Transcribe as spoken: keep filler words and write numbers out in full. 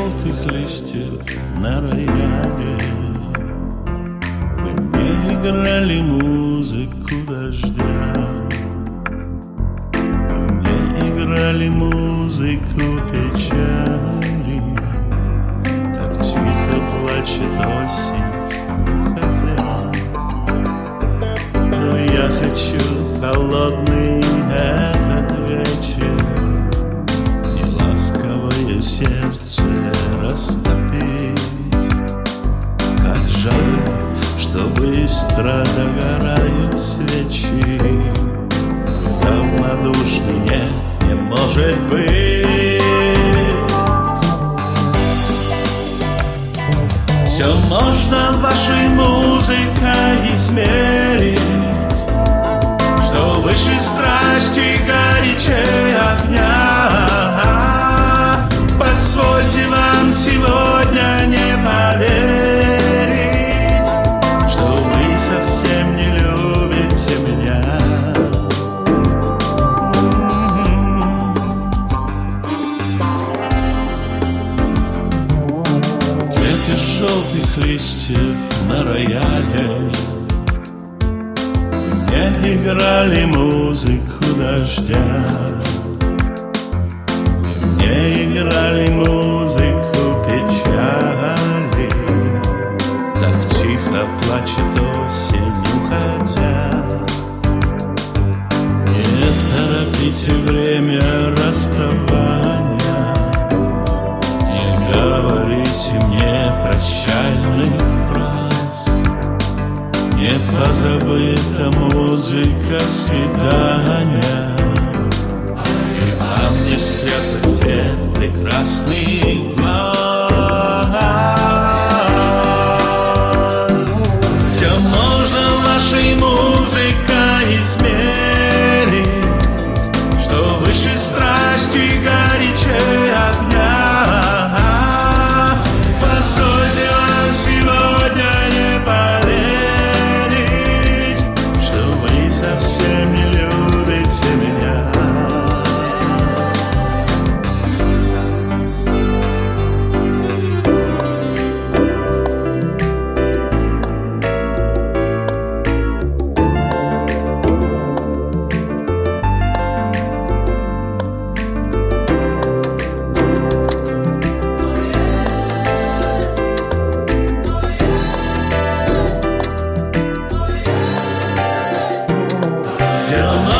желтых листьев на рояле. Вы мне играли музыку дождя, вы мне играли музыку печали. Так тихо плачет осень, уходя. Но я хочу в холодный этот вечер неласковое сердце растопить. Как жаль, что быстро догорают свечи. Равнодушный нет, не может быть. Все можно вашей музыкой измерить, что выше страсти, горячее огня. Позвольте нам сегодня не поверить, что вы совсем не любите меня. Букет из желтых листьев на рояле. Мне играли музыку дождя, мне играли музыку печали. Так тихо плачет осень, уходя. Не торопите время расставания, не говорите мне прощальных фраз. Не позабыта музыка свидания, и вам не светлый свет прекрасный глаз. Все можно вашей музыкой измерить, что выше страсти, горячее огня. Позвольте вам сегодня не поверить, что вы совсем не любите меня. Все